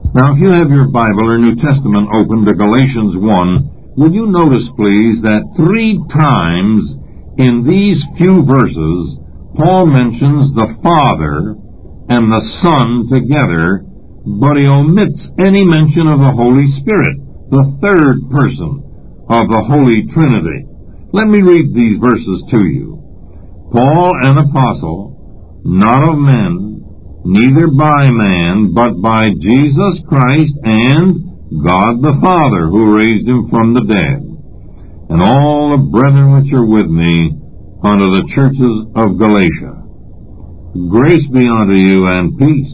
Now, if you have your Bible or New Testament open to Galatians 1, will you notice, please, that 3 times in these few verses, Paul mentions the Father and the Son together, but he omits any mention of the Holy Spirit, the third person of the Holy Trinity. Let me read these verses to you. Paul, an apostle, not of men, neither by man, but by Jesus Christ and God the Father, who raised him from the dead, and all the brethren which are with me unto the churches of Galatia. Grace be unto you and peace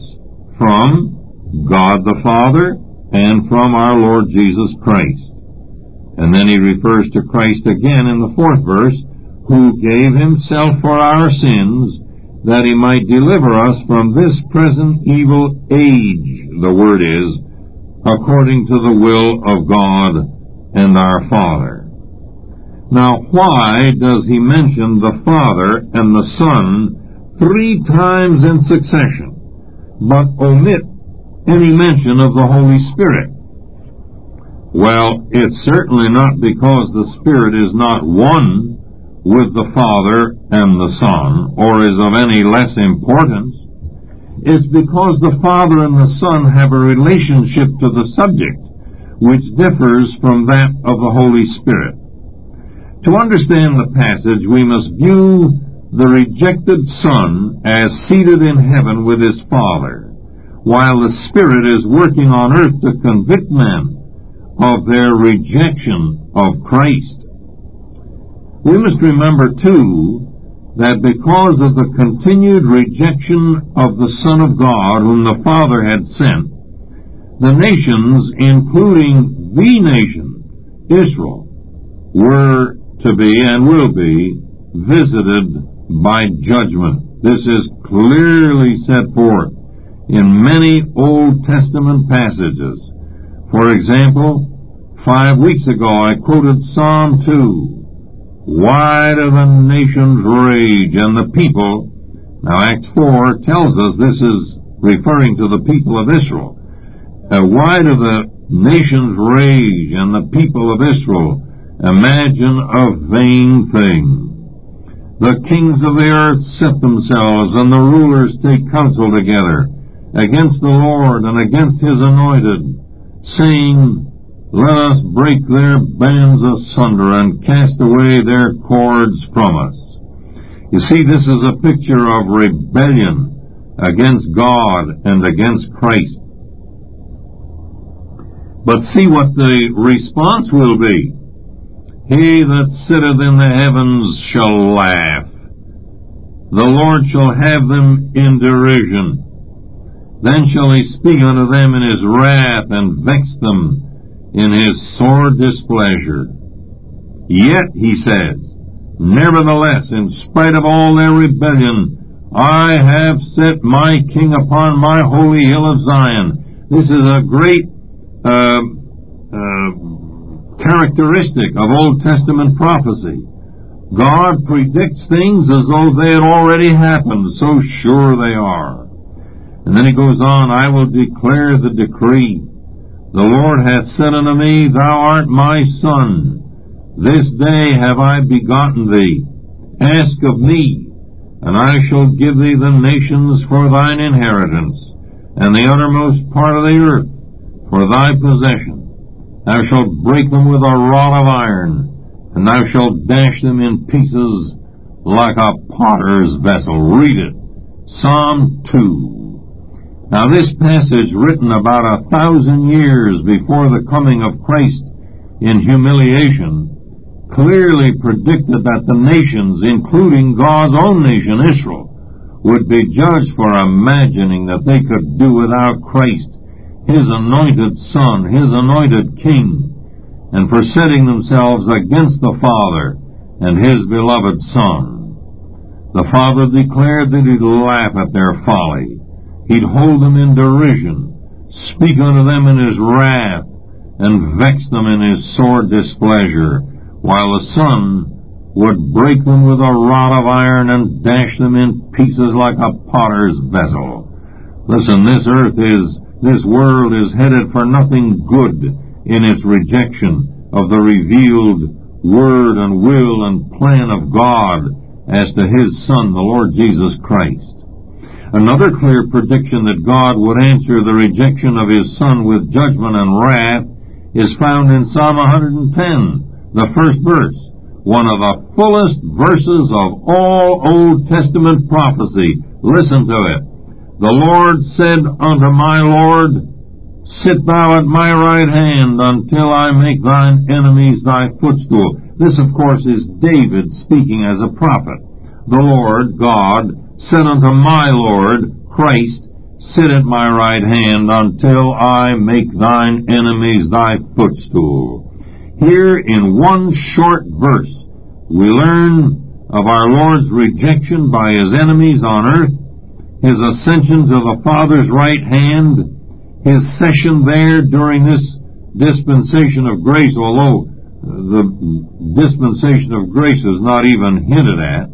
from God the Father and from our Lord Jesus Christ. And then he refers to Christ again in the 4th verse, who gave himself for our sins, that he might deliver us from this present evil age, the word is, according to the will of God and our Father. Now, why does he mention the Father and the Son 3 times in succession, but omit any mention of the Holy Spirit? Well, it's certainly not because the Spirit is not one with the Father and the Son, or is of any less importance. It's because the Father and the Son have a relationship to the subject which differs from that of the Holy Spirit. To understand the passage, we must view the rejected Son as seated in heaven with his Father, while the Spirit is working on earth to convict men of their rejection of Christ. We must remember, too, that because of the continued rejection of the Son of God, whom the Father had sent, the nations, including the nation, Israel, were to be and will be visited by judgment. This is clearly set forth in many Old Testament passages. For example, 5 weeks ago I quoted Psalm 2. Why do the nations rage and the people? Now Acts 4 tells us this is referring to the people of Israel. Why do the nations rage and the people of Israel imagine a vain thing? The kings of the earth set themselves and the rulers take counsel together against the Lord and against his anointed, saying, let us break their bands asunder and cast away their cords from us. You see, this is a picture of rebellion against God and against Christ. But see what the response will be. He that sitteth in the heavens shall laugh. The Lord shall have them in derision. Then shall he speak unto them in his wrath and vex them in his sore displeasure. Yet, he says, nevertheless, in spite of all their rebellion, I have set my king upon my holy hill of Zion. This is a great characteristic of Old Testament prophecy. God predicts things as though they had already happened, so sure they are. And then he goes on, I will declare the decree. The Lord hath said unto me, thou art my son. This day have I begotten thee. Ask of me, and I shall give thee the nations for thine inheritance, and the uttermost part of the earth for thy possession. Thou shalt break them with a rod of iron, and thou shalt dash them in pieces like a potter's vessel. Read it. Psalm 2. Now this passage, written about 1,000 years before the coming of Christ in humiliation, clearly predicted that the nations, including God's own nation, Israel, would be judged for imagining that they could do without Christ, his anointed Son, his anointed King, and for setting themselves against the Father and his beloved Son. The Father declared that he'd laugh at their folly. He'd hold them in derision, speak unto them in his wrath, and vex them in his sore displeasure, while the Son would break them with a rod of iron and dash them in pieces like a potter's vessel. Listen, this earth is This world is headed for nothing good in its rejection of the revealed word and will and plan of God as to His Son, the Lord Jesus Christ. Another clear prediction that God would answer the rejection of His Son with judgment and wrath is found in Psalm 110, the first verse, one of the fullest verses of all Old Testament prophecy. Listen to it. The Lord said unto my Lord, Sit thou at my right hand until I make thine enemies thy footstool. This, of course, is David speaking as a prophet. The Lord, God, said unto my Lord, Christ, Sit at my right hand until I make thine enemies thy footstool. Here, in one short verse, we learn of our Lord's rejection by His enemies on earth, His ascension to the Father's right hand, His session there during this dispensation of grace, although the dispensation of grace is not even hinted at.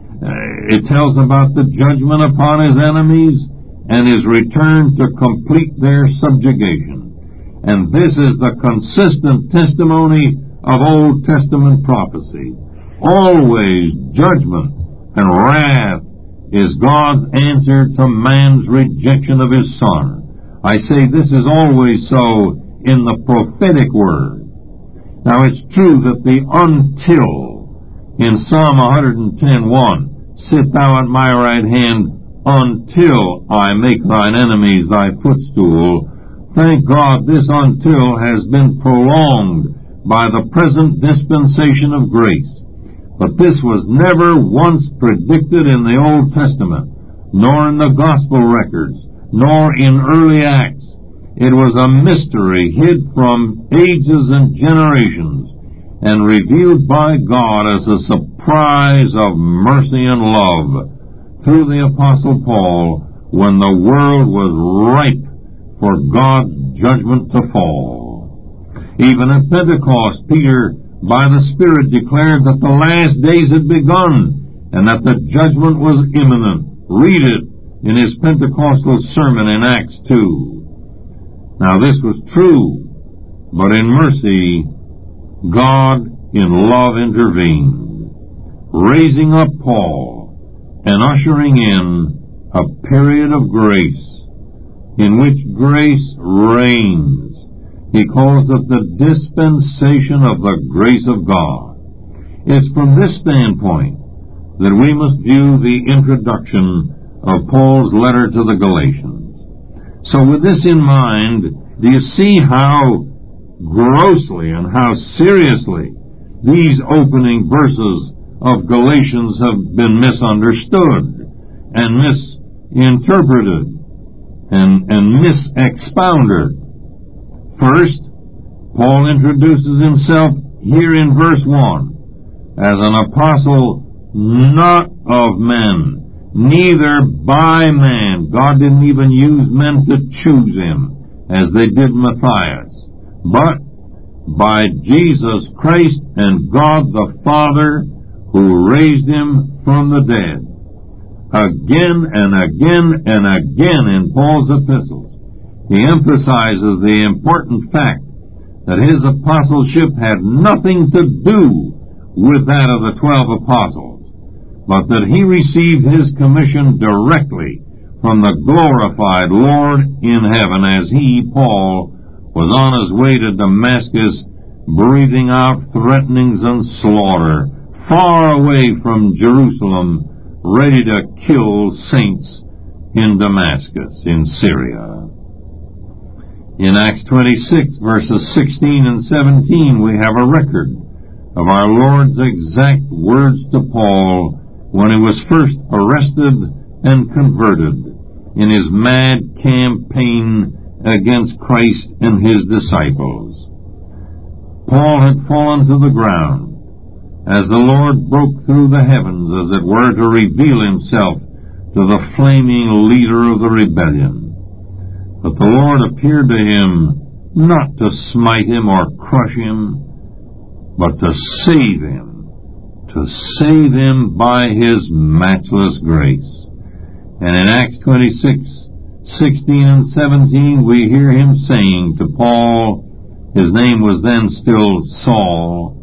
It tells about the judgment upon His enemies and His return to complete their subjugation. And this is the consistent testimony of Old Testament prophecy. Always judgment and wrath is God's answer to man's rejection of His Son. I say this is always so in the prophetic word. Now it's true that the until in Psalm 110:1, Sit thou at my right hand until I make thine enemies thy footstool. Thank God this until has been prolonged by the present dispensation of grace. But this was never once predicted in the Old Testament, nor in the Gospel records, nor in early Acts. It was a mystery hid from ages and generations, and revealed by God as a surprise of mercy and love through the Apostle Paul when the world was ripe for God's judgment to fall. Even at Pentecost, Peter, by the Spirit, declared that the last days had begun and that the judgment was imminent. Read it in his Pentecostal sermon in Acts 2. Now this was true, but in mercy, God in love intervened, raising up Paul and ushering in a period of grace in which grace reigns. He calls it the dispensation of the grace of God. It's from this standpoint that we must view the introduction of Paul's letter to the Galatians. So with this in mind, do you see how grossly and how seriously these opening verses of Galatians have been misunderstood and misinterpreted and misexpounded? First, Paul introduces himself here in verse 1 as an apostle not of men, neither by man. God didn't even use men to choose him, as they did Matthias, but by Jesus Christ and God the Father, who raised him from the dead. Again and again and again in Paul's epistles, he emphasizes the important fact that his apostleship had nothing to do with that of the 12 apostles, but that he received his commission directly from the glorified Lord in heaven as he, Paul, was on his way to Damascus, breathing out threatenings and slaughter, far away from Jerusalem, ready to kill saints in Damascus, in Syria. In Acts 26, verses 16 and 17, we have a record of our Lord's exact words to Paul when he was first arrested and converted in his mad campaign against Christ and his disciples. Paul had fallen to the ground as the Lord broke through the heavens, as it were, to reveal himself to the flaming leader of the rebellion. But the Lord appeared to him not to smite him or crush him, but to save him by his matchless grace. And in Acts 26, 16 and 17, we hear him saying to Paul, his name was then still Saul,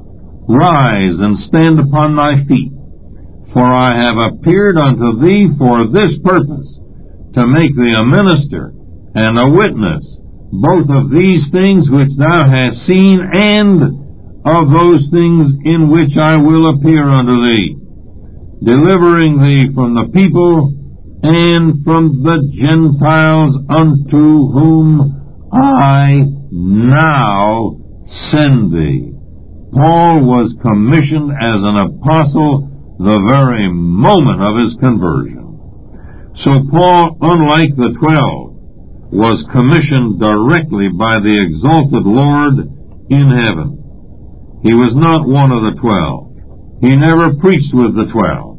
"Rise and stand upon thy feet, for I have appeared unto thee for this purpose, to make thee a minister and a witness, both of these things which thou hast seen, and of those things in which I will appear unto thee, delivering thee from the people and from the Gentiles, unto whom I now send thee." Paul was commissioned as an apostle the very moment of his conversion. So Paul, unlike the 12, was commissioned directly by the exalted Lord in heaven. He was not one of the 12. He never preached with the 12.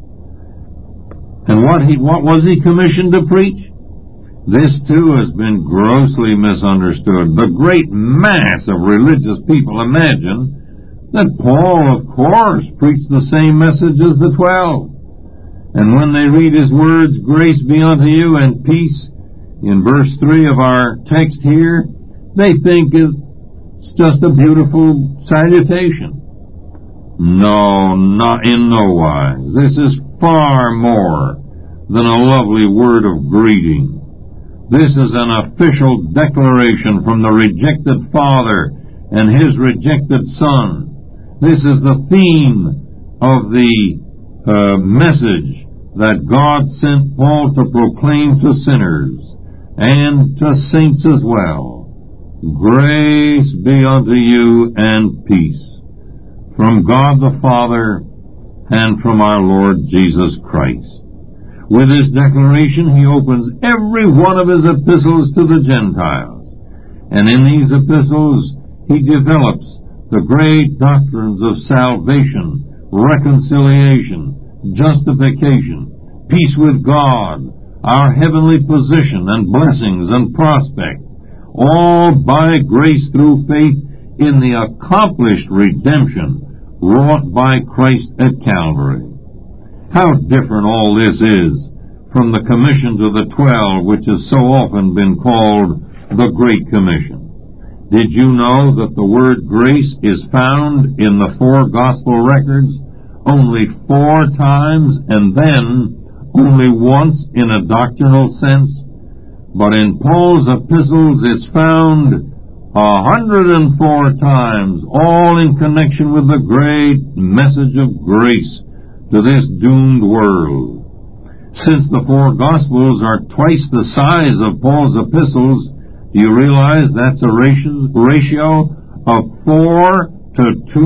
And what was he commissioned to preach? This too has been grossly misunderstood. The great mass of religious people imagine that Paul, of course, preached the same message as the 12. And when they read his words, "Grace be unto you and peace," in verse 3 of our text here, they think it's just a beautiful salutation. No, not in no wise. This is far more than a lovely word of greeting. This is an official declaration from the rejected father and his rejected son. This is the theme of the message that God sent Paul to proclaim to sinners and to saints as well. Grace be unto you and peace from God the Father and from our Lord Jesus Christ. With this declaration, he opens every one of his epistles to the Gentiles. And in these epistles, he develops the great doctrines of salvation, reconciliation, justification, peace with God, our heavenly position and blessings and prospect, all by grace through faith in the accomplished redemption wrought by Christ at Calvary. How different all this is from the commission to the 12, which has so often been called the Great Commission. Did you know that the word grace is found in the 4 gospel records only 4 times, and then only once in a doctrinal sense? But in Paul's epistles it's found 104 times, all in connection with the great message of grace to this doomed world. Since the 4 Gospels are twice the size of Paul's epistles, do you realize that's a ratio of 4 to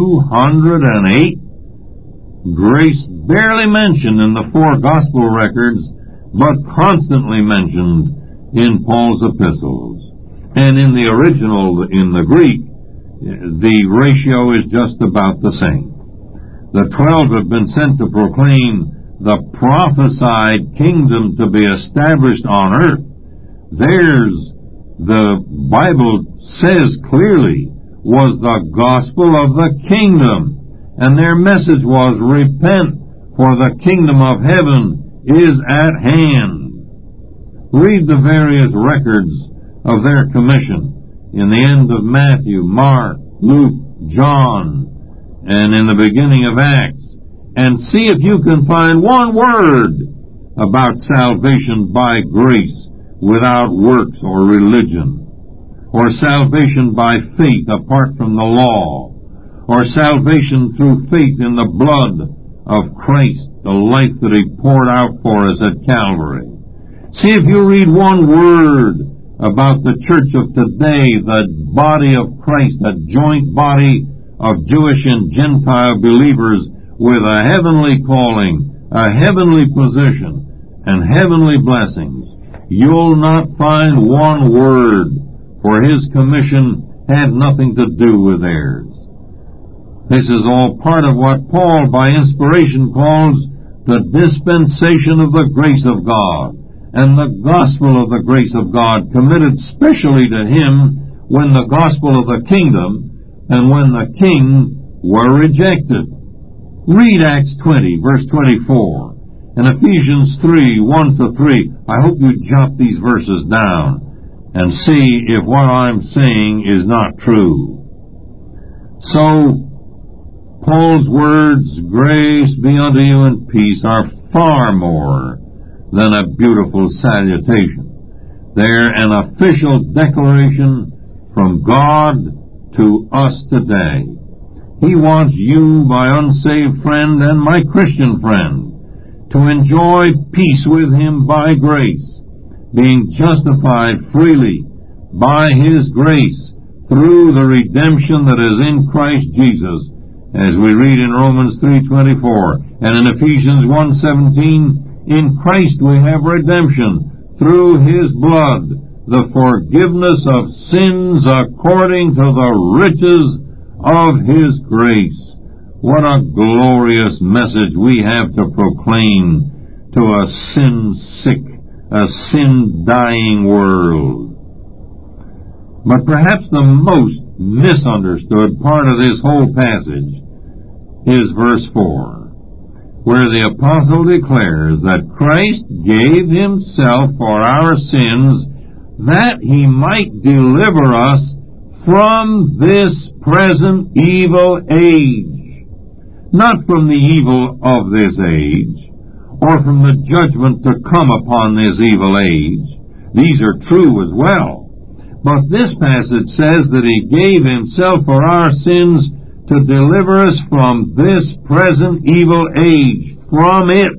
208? Grace barely mentioned in the 4 Gospel records, but constantly mentioned in Paul's epistles. And in the original, in the Greek, the ratio is just about the same. The 12 have been sent to proclaim the prophesied kingdom to be established on earth. Theirs, the Bible says clearly, was the gospel of the kingdom. And their message was, repent, for the kingdom of heaven is at hand. Read the various records of their commission in the end of Matthew, Mark, Luke, John, and in the beginning of Acts, and see if you can find one word about salvation by grace without works or religion, or salvation by faith apart from the law, or salvation through faith in the blood of Christ, the life that he poured out for us at Calvary. See if you read one word about the church of today, the body of Christ, a joint body of Jewish and Gentile believers with a heavenly calling, a heavenly position, and heavenly blessings. You'll not find one word, for his commission had nothing to do with theirs. This is all part of what Paul, by inspiration, calls the dispensation of the grace of God, and the gospel of the grace of God, committed specially to him when the gospel of the kingdom and when the king were rejected. Read Acts 20, verse 24, And Ephesians 3, 1-3. I hope you jot these verses down and see if what I'm saying is not true. So, Paul's words, grace be unto you and peace, are far more than a beautiful salutation. They're an official declaration from God to us today. He wants you, my unsaved friend and my Christian friend, to enjoy peace with Him by grace, being justified freely by His grace through the redemption that is in Christ Jesus, as we read in Romans 3:24, and in Ephesians 1:17, in Christ we have redemption through His blood, the forgiveness of sins according to the riches of His grace. What a glorious message we have to proclaim to a sin-sick, a sin-dying world. But perhaps the most misunderstood part of this whole passage is verse 4, where the apostle declares that Christ gave Himself for our sins that He might deliver us from this present evil age. Not from the evil of this age, or from the judgment to come upon this evil age. These are true as well. But this passage says that He gave Himself for our sins to deliver us from this present evil age, from it.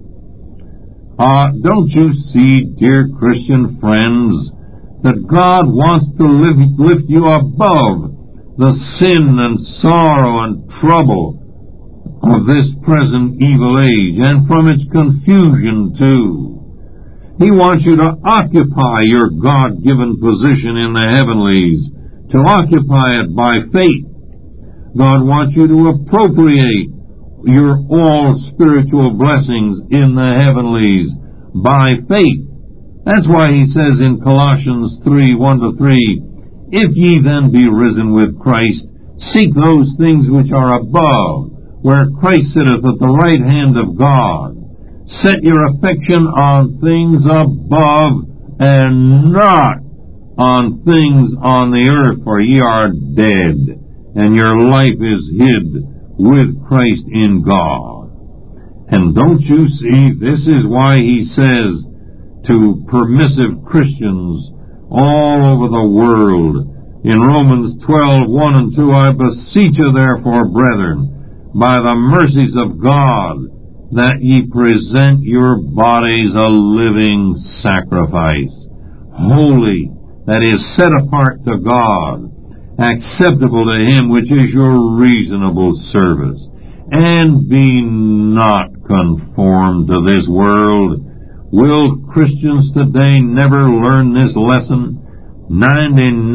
Don't you see, dear Christian friends, that God wants to lift you above the sin and sorrow and trouble of this present evil age, and from its confusion too. He wants you to occupy your God-given position in the heavenlies, to occupy it by faith. God wants you to appropriate your all spiritual blessings in the heavenlies by faith. That's why He says in Colossians 3, 1-3, if ye then be risen with Christ, seek those things which are above, where Christ sitteth at the right hand of God. Set your affection on things above, and not on things on the earth, for ye are dead, and your life is hid with Christ in God. And don't you see, this is why He says to permissive Christians all over the world, in Romans 12, 1-2, I beseech you therefore, brethren, by the mercies of God, that ye present your bodies a living sacrifice, holy, that is set apart to God, acceptable to Him, which is your reasonable service. And be not conformed to this world. Will Christians today never learn this lesson? 99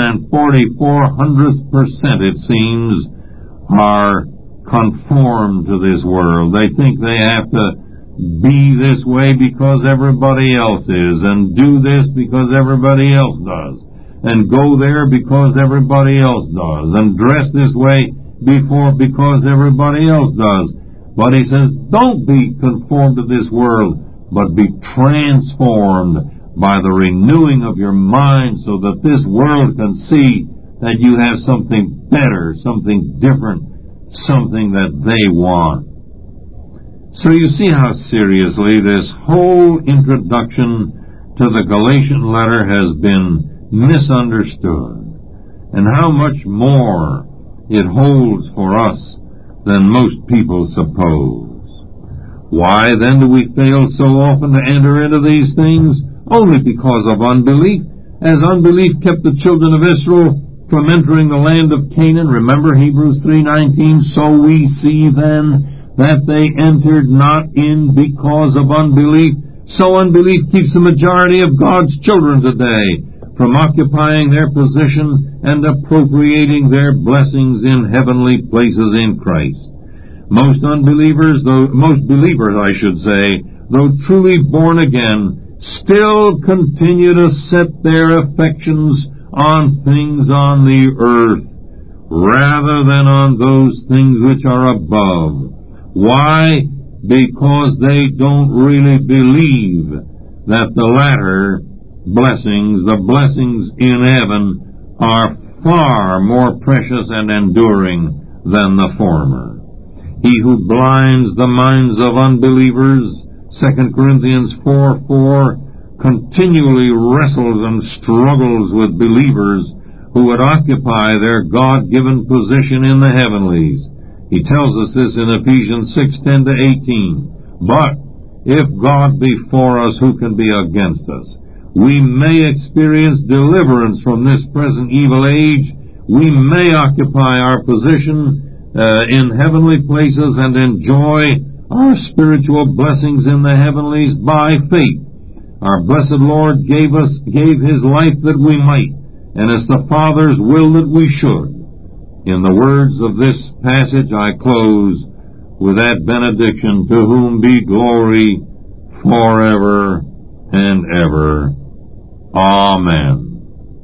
44/100%, it seems, are conformed to this world. They think they have to be this way because everybody else is, and do this because everybody else does, and go there because everybody else does, and dress this way because everybody else does. But He says, don't be conformed to this world, but be transformed by the renewing of your mind, so that this world can see that you have something better, something different, something that they want. So you see how seriously this whole introduction to the Galatian letter has been misunderstood, and how much more it holds for us than most people suppose. Why then do we fail so often to enter into these things? Only because of unbelief. As unbelief kept the children of Israel from entering the land of Canaan, remember Hebrews 3:19, so we see then that they entered not in because of unbelief. So unbelief keeps the majority of God's children today from occupying their position and appropriating their blessings in heavenly places in Christ. Most believers, though truly born again, still continue to set their affections on things on the earth, rather than on those things which are above. Why? because they don't really believe that the latter blessings, the blessings in heaven, are far more precious and enduring than the former. He who blinds the minds of unbelievers, 2 Corinthians 4:4, continually wrestles and struggles with believers who would occupy their God-given position in the heavenlies. He tells us this in Ephesians 6:10-18. But if God be for us, who can be against us? We may experience deliverance from this present evil age. We may occupy our position in heavenly places and enjoy our spiritual blessings in the heavenlies by faith. Our blessed Lord gave His life that we might, and it's the Father's will that we should. In the words of this passage, I close with that benediction, to whom be glory forever and ever. Amen.